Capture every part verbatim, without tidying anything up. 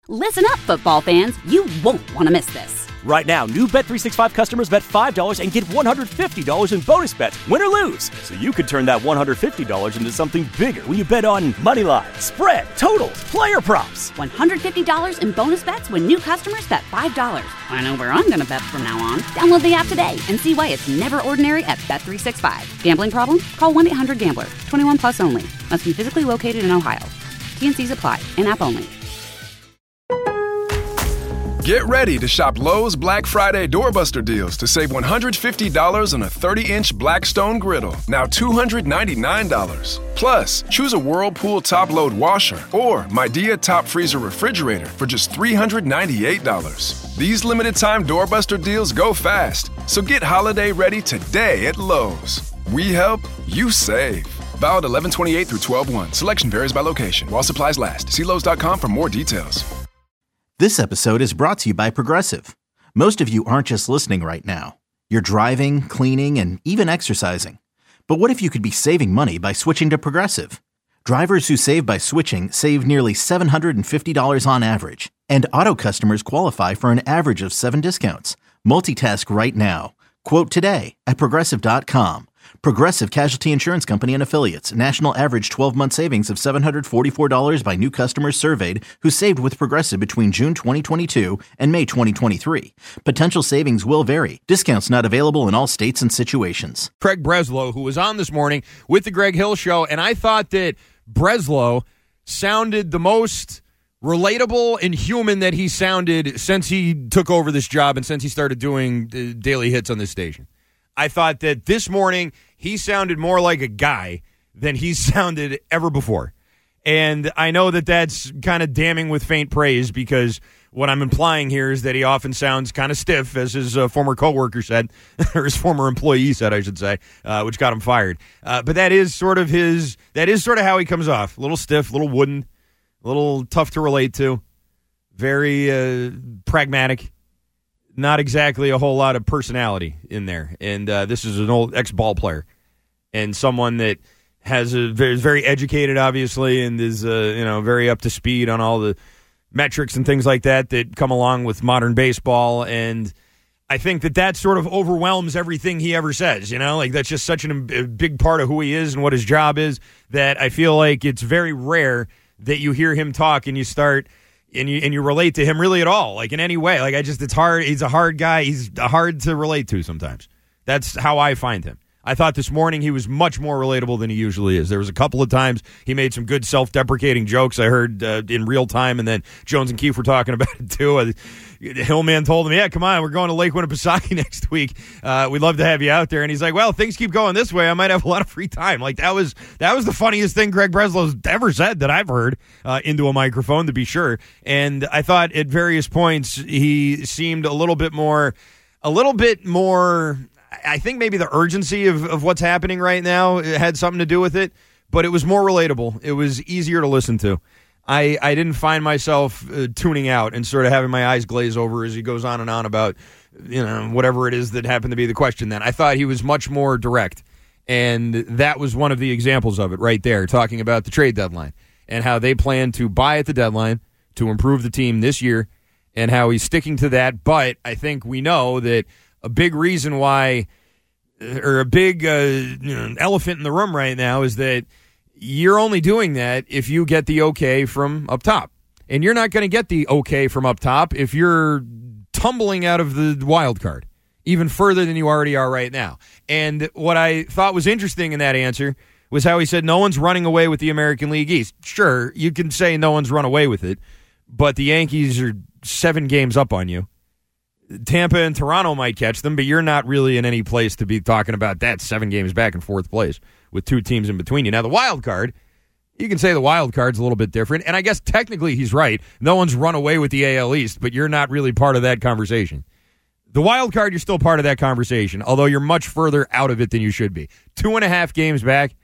Listen up, football fans. You won't want to miss this. Right now, new Bet three sixty-five customers bet five dollars and get one hundred fifty dollars in bonus bets, win or lose. So you could turn that one hundred fifty dollars into something bigger when you bet on money line, spread, totals, player props. one hundred fifty dollars in bonus bets when new customers bet five dollars. I know where I'm going to bet from now on. Download the app today and see why it's never ordinary at Bet three sixty-five. Gambling problem? Call one eight hundred gambler. twenty-one plus only. Must be physically located in Ohio. T N Cs apply. In-app only. Get ready to shop Lowe's Black Friday Doorbuster deals to save one hundred fifty dollars on a thirty-inch Blackstone griddle, now two hundred ninety-nine dollars. Plus, choose a Whirlpool top-load washer or Midea top freezer refrigerator for just three hundred ninety-eight dollars. These limited-time Doorbuster deals go fast, so get holiday ready today at Lowe's. We help, you save. Valid eleven twenty-eight through twelve one. Selection varies by location. While supplies last. See Lowe's dot com for more details. This episode is brought to you by Progressive. Most of you aren't just listening right now. You're driving, cleaning, and even exercising. But what if you could be saving money by switching to Progressive? Drivers who save by switching save nearly seven hundred fifty dollars on average. And auto customers qualify for an average of seven discounts. Multitask right now. Quote today at Progressive dot com. Progressive Casualty Insurance Company and Affiliates. National average twelve-month savings of seven hundred forty-four dollars by new customers surveyed who saved with Progressive between June twenty twenty-two and May twenty twenty-three. Potential savings will vary. Discounts not available in all states and situations. Craig Breslow, who was on this morning with the Greg Hill Show, and I thought that Breslow sounded the most relatable and human that he sounded since he took over this job and since he started doing the daily hits on this station. I thought that this morning he sounded more like a guy than he sounded ever before. And I know that that's kind of damning with faint praise because what I'm implying here is that he often sounds kind of stiff, as his uh, former coworker said, or his former employee said, I should say, uh, which got him fired. Uh, but that is sort of his, that is sort of how he comes off. A little stiff, a little wooden, a little tough to relate to, very uh, pragmatic. Not exactly a whole lot of personality in there. And uh, this is an old ex-ball player and someone that has a very, very educated, obviously, and is uh, you know very up to speed on all the metrics and things like that that come along with modern baseball. And I think that that sort of overwhelms everything he ever says. You know, like that's just such an, a big part of who he is and what his job is that I feel like it's very rare that you hear him talk and you start. And you and you relate to him really at all, like in any way. Like I just, it's hard. He's a hard guy. He's hard to relate to sometimes. That's how I find him. I thought this morning he was much more relatable than he usually is. There was a couple of times he made some good self-deprecating jokes I heard uh, in real time, and then Jones and Keefe were talking about it too. Uh, Hillman told him, yeah, come on, we're going to Lake Winnipesaukee next week. Uh, we'd love to have you out there. And he's like, well, things keep going this way. I might have a lot of free time. Like that was that was the funniest thing Greg Breslow's ever said that I've heard uh, into a microphone, to be sure. And I thought at various points he seemed a little bit more, a little bit more... I think maybe the urgency of, of what's happening right now had something to do with it, but it was more relatable. It was easier to listen to. I, I didn't find myself uh, tuning out and sort of having my eyes glaze over as he goes on and on about, you know, whatever it is that happened to be the question then. I thought he was much more direct, and that was one of the examples of it right there, talking about the trade deadline and how they plan to buy at the deadline to improve the team this year and how he's sticking to that. But I think we know that a big reason why, or a big uh, you know, elephant in the room right now is that you're only doing that if you get the okay from up top. And you're not going to get the okay from up top if you're tumbling out of the wild card even further than you already are right now. And what I thought was interesting in that answer was how he said no one's running away with the American League East. Sure, you can say no one's run away with it, but the Yankees are seven games up on you. Tampa and Toronto might catch them, but you're not really in any place to be talking about that seven games back in fourth place with two teams in between you. Now, the wild card, you can say the wild card's a little bit different, and I guess technically he's right. No one's run away with the A L East, but you're not really part of that conversation. The wild card, you're still part of that conversation, although you're much further out of it than you should be. Two and a half games back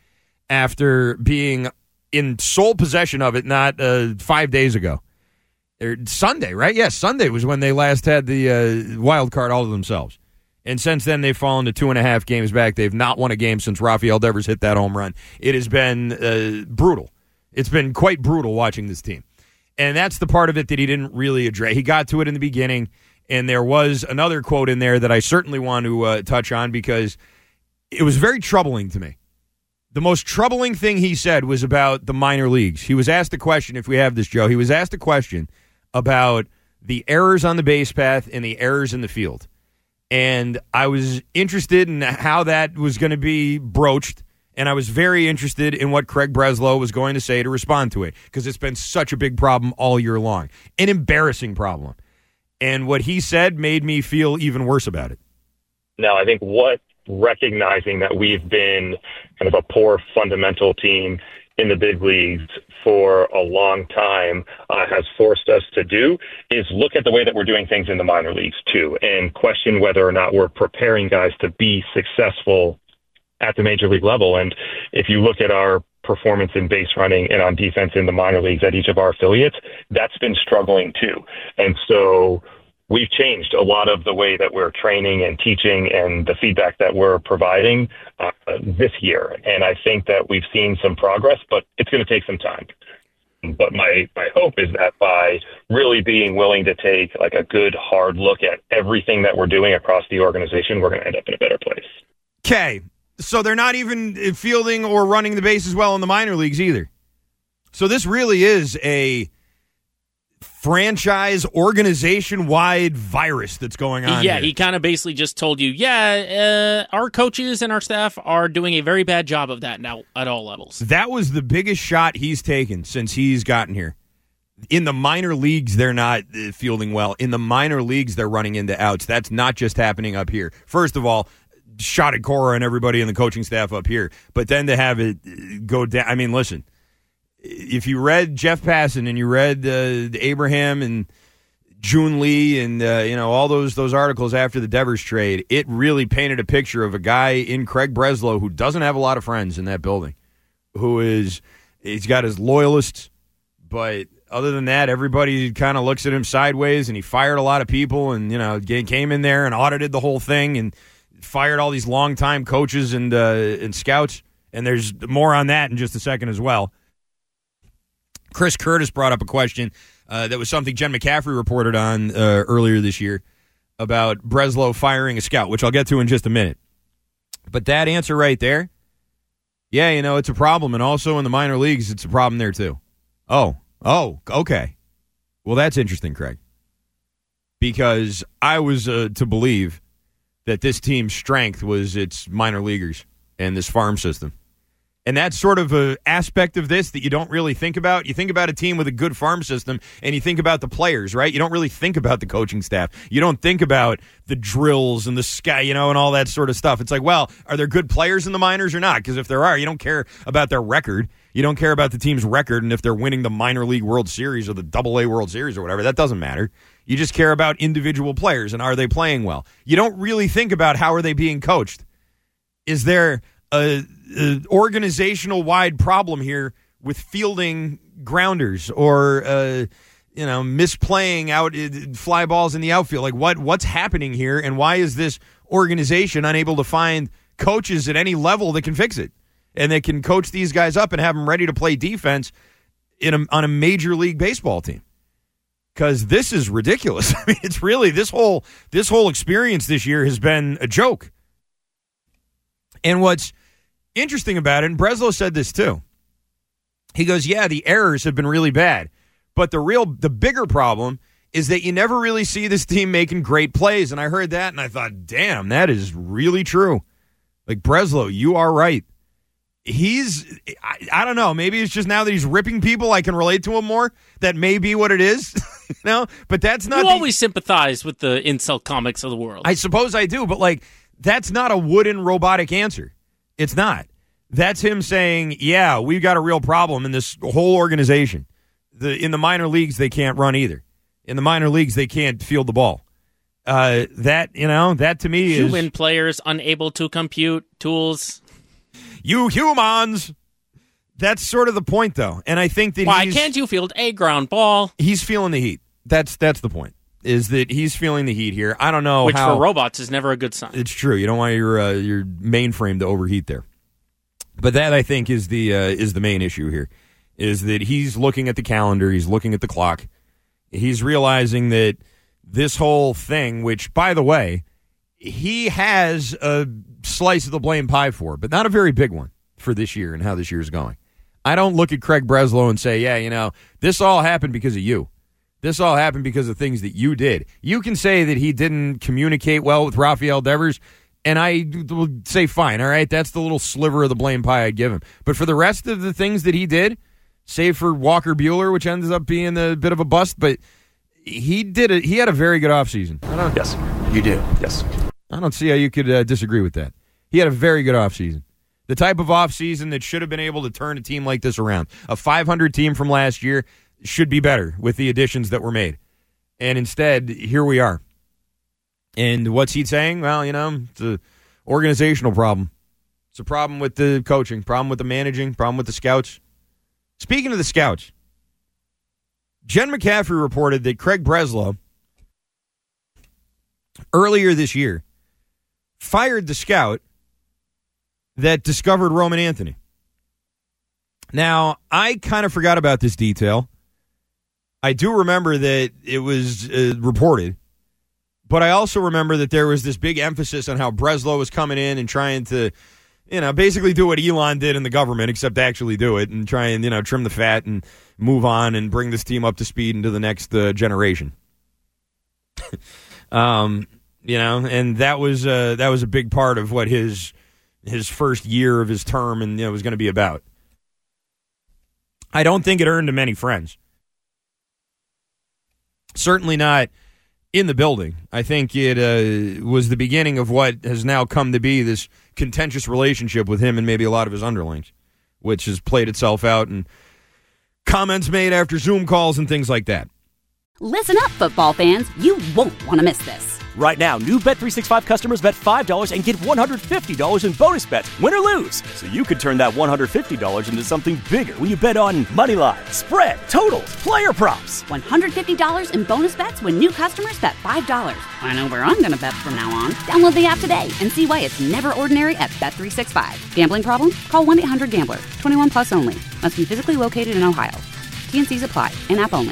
after being in sole possession of it not uh, five days ago. Or Sunday, right? Yes, Sunday was when they last had the uh, wild card all to themselves. And since then, they've fallen to two and a half games back. They've not won a game since Rafael Devers hit that home run. It has been uh, brutal. It's been quite brutal watching this team. And that's the part of it that he didn't really address. He got to it in the beginning, and there was another quote in there that I certainly want to uh, touch on because it was very troubling to me. The most troubling thing he said was about the minor leagues. He was asked a question, if we have this, Joe, he was asked a question about the errors on the base path and the errors in the field. And I was interested in how that was going to be broached, and I was very interested in what Craig Breslow was going to say to respond to it, because it's been such a big problem all year long, an embarrassing problem. And what he said made me feel even worse about it. Now, I think what recognizing that we've been kind of a poor fundamental team in the big leagues for a long time uh, has forced us to do is look at the way that we're doing things in the minor leagues too, and question whether or not we're preparing guys to be successful at the major league level. And if you look at our performance in base running and on defense in the minor leagues at each of our affiliates, that's been struggling too. And so we've changed a lot of the way that we're training and teaching and the feedback that we're providing uh, this year. And I think that we've seen some progress, but it's going to take some time. But my, my hope is that by really being willing to take like a good hard look at everything that we're doing across the organization, we're going to end up in a better place. Okay. So they're not even fielding or running the bases well in the minor leagues either. So this really is a franchise organization-wide virus that's going on Yeah, here. he kind of basically just told you, yeah, uh, our coaches and our staff are doing a very bad job of that now at all levels. That was the biggest shot he's taken since he's gotten here. In the minor leagues, they're not uh, fielding well. In the minor leagues, they're running into outs. That's not just happening up here. First of all, shot at Cora and everybody in the coaching staff up here. But then to have it go down, I mean, listen, if you read Jeff Passan and you read uh, Abraham and June Lee and uh, you know all those those articles after the Devers trade, it really painted a picture of a guy in Craig Breslow who doesn't have a lot of friends in that building, who is he's got his loyalists, but other than that, everybody kind of looks at him sideways, and he fired a lot of people, and you know came in there and audited the whole thing and fired all these longtime coaches and uh, and scouts, and there's more on that in just a second as well. Chris Curtis brought up a question uh, that was something Jen McCaffrey reported on uh, earlier this year about Breslow firing a scout, which I'll get to in just a minute. But that answer right there, yeah, you know, it's a problem. And also in the minor leagues, it's a problem there too. Oh, oh, okay. Well, that's interesting, Craig. Because I was uh, to believe that this team's strength was its minor leaguers and this farm system. And that's sort of an aspect of this that you don't really think about. You think about a team with a good farm system, and you think about the players, right? You don't really think about the coaching staff. You don't think about the drills and the sky, you know, and all that sort of stuff. It's like, well, are there good players in the minors or not? Because if there are, you don't care about their record. You don't care about the team's record, and if they're winning the minor league World Series or the Double A World Series or whatever, that doesn't matter. You just care about individual players and are they playing well. You don't really think about how are they being coached. Is there a, a organizational-wide problem here with fielding grounders or uh, you know misplaying out uh, fly balls in the outfield? Like what what's happening here, and why is this organization unable to find coaches at any level that can fix it and that can coach these guys up and have them ready to play defense in a, on a major league baseball team? Because this is ridiculous. I mean, it's really this whole this whole experience this year has been a joke. And what's interesting about it, and Breslow said this too, he goes, yeah, the errors have been really bad, but the real, the bigger problem is that you never really see this team making great plays. And I heard that, and I thought, damn, that is really true. Like, Breslow, you are right. He's, I, I don't know, maybe it's just now that he's ripping people, I can relate to him more. That may be what it is, you know? But that's not... You the, always sympathize with the incel comics of the world. I suppose I do, but, like, that's not a wooden robotic answer. It's not. That's him saying, yeah, we've got a real problem in this whole organization. The In the minor leagues, they can't run either. In the minor leagues, they can't field the ball. Uh, that, you know, that to me is... Human players unable to compute tools. You humans! That's sort of the point, though. And I think that Why he's... can't you field a ground ball? He's feeling the heat. That's that's the point, is that he's feeling the heat here. I don't know Which how... for robots is never a good sign. It's true. You don't want your uh, your mainframe to overheat there. But that, I think, is the uh, is the main issue here, is that he's looking at the calendar, he's looking at the clock, he's realizing that this whole thing, which, by the way, he has a slice of the blame pie for, but not a very big one for this year and how this year is going. I don't look at Craig Breslow and say, yeah, you know, this all happened because of you. This all happened because of things that you did. You can say that he didn't communicate well with Rafael Devers, and I would say, fine, all right, that's the little sliver of the blame pie I'd give him. But for the rest of the things that he did, save for Walker Buehler, which ends up being a bit of a bust, but he did it. He had a very good offseason. I don't, yes, you do. Yes. I don't see how you could uh, disagree with that. He had a very good offseason. The type of offseason that should have been able to turn a team like this around. A five hundred team from last year should be better with the additions that were made. And instead, here we are. And what's he saying? Well, you know, it's an organizational problem. It's a problem with the coaching, problem with the managing, problem with the scouts. Speaking of the scouts, Jen McCaffrey reported that Craig Breslow, earlier this year, fired the scout that discovered Roman Anthony. Now, I kind of forgot about this detail. I do remember that it was uh, reported, but I also remember that there was this big emphasis on how Breslow was coming in and trying to, you know, basically do what Elon did in the government, except actually do it and try and, you know, trim the fat and move on and bring this team up to speed into the next uh, generation. um, you know, and that was uh, that was a big part of what his his first year of his term and you know was going to be about. I don't think it earned him any friends. Certainly not in the building. I think it uh, was the beginning of what has now come to be this contentious relationship with him and maybe a lot of his underlings, which has played itself out in comments made after Zoom calls and things like that. Listen up, football fans. You won't want to miss this. Right now, new Bet three sixty-five customers bet five dollars and get one hundred fifty dollars in bonus bets, win or lose. So you could turn that one hundred fifty dollars into something bigger when you bet on money line, spread, totals, player props. one hundred fifty dollars in bonus bets when new customers bet five dollars. I know where I'm going to bet from now on. Download the app today and see why it's never ordinary at Bet three sixty-five. Gambling problem? Call one eight hundred gambler. twenty-one plus only. Must be physically located in Ohio. T and C's apply. In-app only.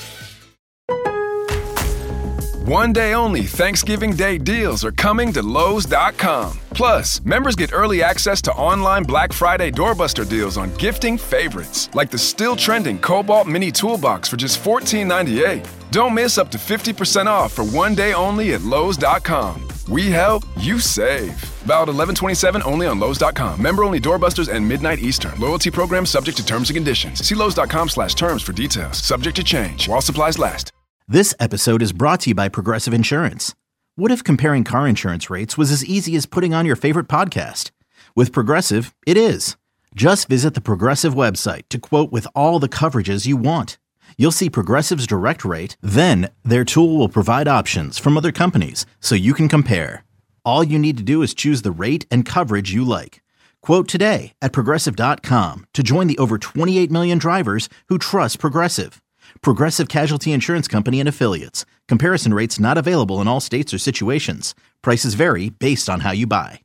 One day only Thanksgiving Day deals are coming to Lowe's dot com. Plus, members get early access to online Black Friday doorbuster deals on gifting favorites, like the still trending Cobalt Mini Toolbox for just fourteen ninety-eight. Don't miss up to fifty percent off for one day only at Lowe's dot com. We help, you save. Valid eleven twenty-seven only on Lowe's dot com. Member only doorbusters and midnight Eastern. Loyalty program subject to terms and conditions. See Lowe's dot com slash terms for details. Subject to change while supplies last. This episode is brought to you by Progressive Insurance. What if comparing car insurance rates was as easy as putting on your favorite podcast? With Progressive, it is. Just visit the Progressive website to quote with all the coverages you want. You'll see Progressive's direct rate, then their tool will provide options from other companies so you can compare. All you need to do is choose the rate and coverage you like. Quote today at Progressive dot com to join the over twenty-eight million drivers who trust Progressive. Progressive Casualty Insurance Company and Affiliates. Comparison rates not available in all states or situations. Prices vary based on how you buy.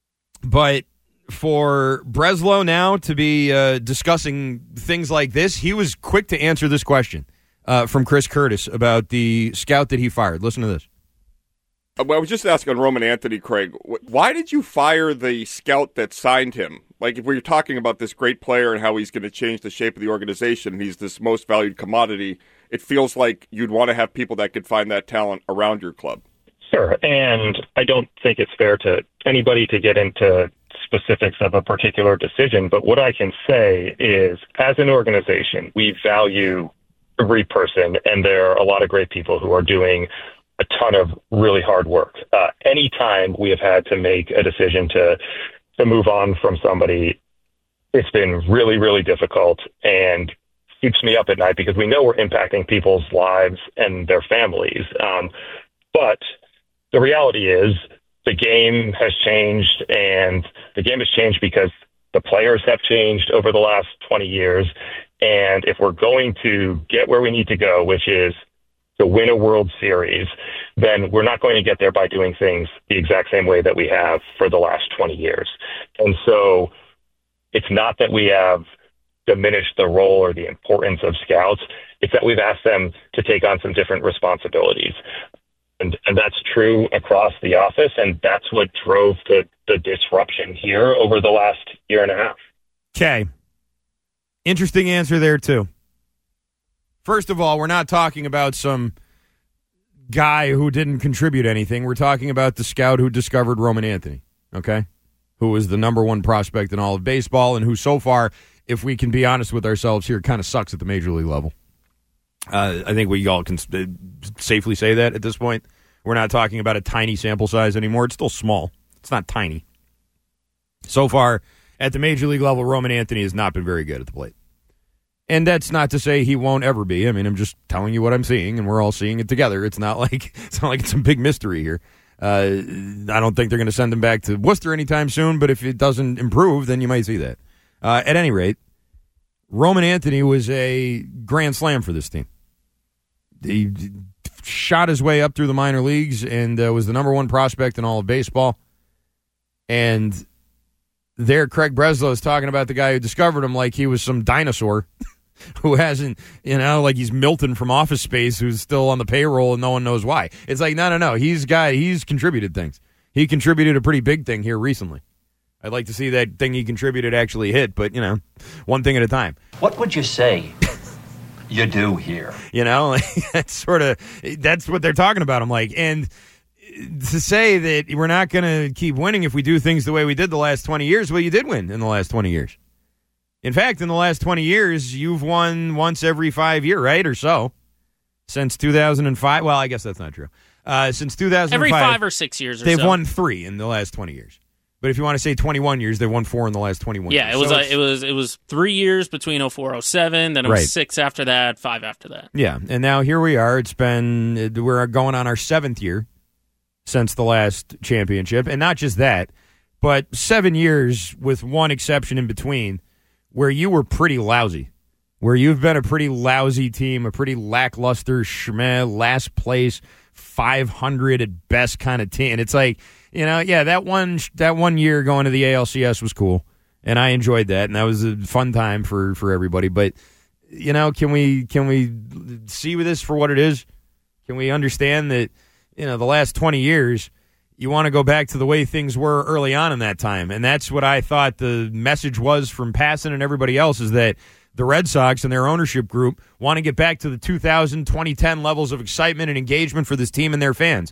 But for Breslow now to be uh, discussing things like this, he was quick to answer this question uh, from Chris Curtis about the scout that he fired. Listen to this. I was just asking Roman Anthony, Craig, why did you fire the scout that signed him? Like, if we're talking about this great player and how he's going to change the shape of the organization, and he's this most valued commodity, it feels like you'd want to have people that could find that talent around your club. Sure, and I don't think it's fair to anybody to get into specifics of a particular decision, but what I can say is, as an organization, we value every person, and there are a lot of great people who are doing a ton of really hard work. Uh, anytime we have had to make a decision to to move on from somebody, it's been really, really difficult and keeps me up at night because we know we're impacting people's lives and their families. Um, but the reality is the game has changed, and the game has changed because the players have changed over the last twenty years. And if we're going to get where we need to go, which is to win a World Series, then we're not going to get there by doing things the exact same way that we have for the last twenty years. And so it's not that we have diminished the role or the importance of scouts. It's that we've asked them to take on some different responsibilities. And, and that's true across the office, and that's what drove the, the disruption here over the last year and a half. Okay. Interesting answer there, too. First of all, we're not talking about some guy who didn't contribute anything. We're talking about the scout who discovered Roman Anthony, okay, who was the number one prospect in all of baseball and who so far, if we can be honest with ourselves here, kind of sucks at the major league level. Uh, I think we all can safely say that at this point. We're not talking about a tiny sample size anymore. It's still small. It's not tiny. So far, at the major league level, Roman Anthony has not been very good at the plate. And that's not to say he won't ever be. I mean, I'm just telling you what I'm seeing, and we're all seeing it together. It's not like it's not like it's a big mystery here. Uh, I don't think they're going to send him back to Worcester anytime soon, but if it doesn't improve, then you might see that. Uh, at any rate, Roman Anthony was a grand slam for this team. He shot his way up through the minor leagues and uh, was the number one prospect in all of baseball. And there, Craig Breslow is talking about the guy who discovered him like he was some dinosaur who hasn't, you know, like he's Milton from Office Space who's still on the payroll and no one knows why. It's like, no, no, no. He's guy. He's contributed things. He contributed a pretty big thing here recently. I'd like to see that thing he contributed actually hit, but, you know, one thing at a time. What would you say you do here? You know, that's sort of, that's what they're talking about. I'm like, and to say that we're not going to keep winning if we do things the way we did the last twenty years, well, you did win in the last twenty years. In fact, in the last twenty years, you've won once every five years, right, or so, since two thousand five. Well, I guess that's not true. Uh, since two thousand five. Every five or six years or they've so. won three in the last twenty years. But if you want to say twenty-one years, they won four in the last twenty-one yeah, years. it was so uh, it was it was three years between oh four oh seven, then it was right. six after that, five after that. Yeah, and now here we are. It's been, we're going on our seventh year since the last championship. And not just that, but seven years with one exception in between where you were pretty lousy, where you've been a pretty lousy team, a pretty lackluster, schmeh, last place, five hundred at best kind of team. And it's like, you know, yeah, that one that one year going to the A L C S was cool, and I enjoyed that, and that was a fun time for, for everybody. But, you know, can we can we see with this for what it is? Can we understand that, you know, the last twenty years, you want to go back to the way things were early on in that time, and that's what I thought the message was from Passan and everybody else, is that the Red Sox and their ownership group want to get back to the two thousand, twenty ten levels of excitement and engagement for this team and their fans.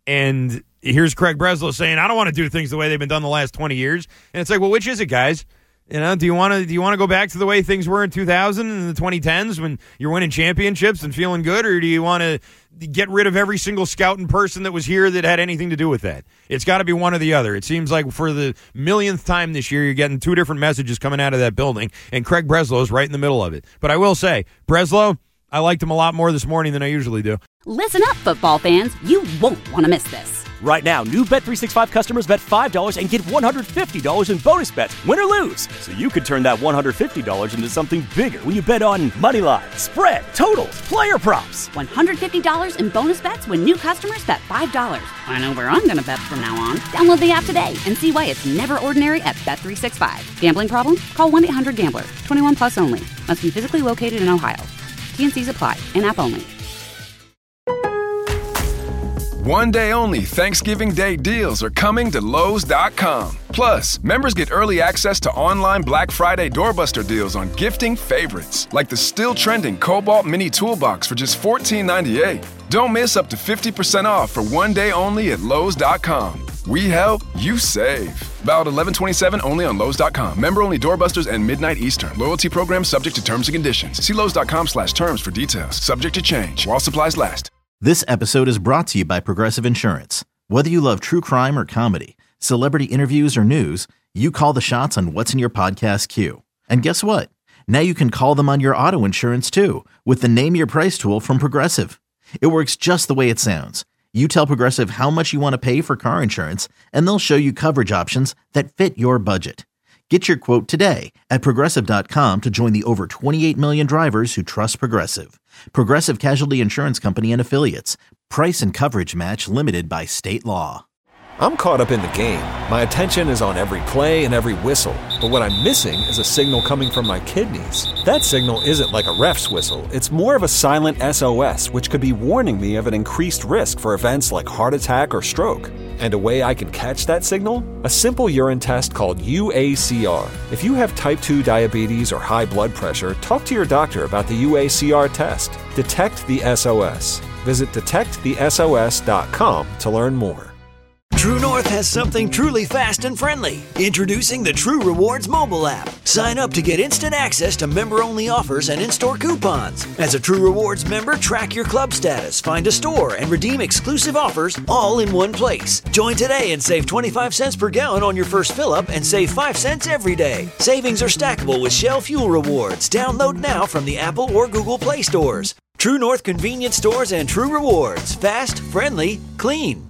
And here's Craig Breslow saying, I don't want to do things the way they've been done the last twenty years. And it's like, well, which is it, guys? You know, do you want to do you want to go back to the way things were in two thousand and the twenty tens when you're winning championships and feeling good, or do you want to get rid of every single scout and person that was here that had anything to do with that? It's got to be one or the other. It seems like for the millionth time this year, you're getting two different messages coming out of that building, and Craig Breslow is right in the middle of it. But I will say, Breslow, I liked him a lot more this morning than I usually do. Listen up, football fans. You won't want to miss this. Right now, new Bet three sixty-five customers bet five dollars and get one hundred fifty dollars in bonus bets, win or lose. So you could turn that one hundred fifty dollars into something bigger when you bet on money line, spread, totals, player props. one hundred fifty dollars in bonus bets when new customers bet five dollars. I know where I'm going to bet from now on. Download the app today and see why it's never ordinary at Bet three sixty-five. Gambling problem? Call one eight hundred gambler. twenty-one plus only. Must be physically located in Ohio. T and C's apply. In-app only. One day only Thanksgiving Day deals are coming to Lowe's dot com. Plus, members get early access to online Black Friday doorbuster deals on gifting favorites, like the still trending Cobalt Mini Toolbox for just fourteen ninety-eight. Don't miss up to fifty percent off for one day only at Lowe's dot com. We help, you save. Valid eleven twenty-seven only on Lowe's dot com. Member only doorbusters and midnight Eastern. Loyalty program subject to terms and conditions. See Lowe's dot com slash terms for details. Subject to change while supplies last. This episode is brought to you by Progressive Insurance. Whether you love true crime or comedy, celebrity interviews or news, you call the shots on what's in your podcast queue. And guess what? Now you can call them on your auto insurance too with the Name Your Price tool from Progressive. It works just the way it sounds. You tell Progressive how much you want to pay for car insurance, and they'll show you coverage options that fit your budget. Get your quote today at Progressive dot com to join the over twenty-eight million drivers who trust Progressive. Progressive Casualty Insurance Company and Affiliates. Price and coverage match limited by state law. I'm caught up in the game. My attention is on every play and every whistle. But what I'm missing is a signal coming from my kidneys. That signal isn't like a ref's whistle. It's more of a silent S O S, which could be warning me of an increased risk for events like heart attack or stroke. And a way I can catch that signal? A simple urine test called U A C R. If you have type two diabetes or high blood pressure, talk to your doctor about the U A C R test. Detect the S O S. Visit detect the S O S dot com to learn more. True North has something truly fast and friendly. Introducing the True Rewards mobile app. Sign up to get instant access to member-only offers and in-store coupons. As a True Rewards member, track your club status, find a store, and redeem exclusive offers all in one place. Join today and save twenty-five cents per gallon on your first fill-up and save five cents every day. Savings are stackable with Shell Fuel Rewards. Download now from the Apple or Google Play stores. True North convenience stores and True Rewards. Fast, friendly, clean.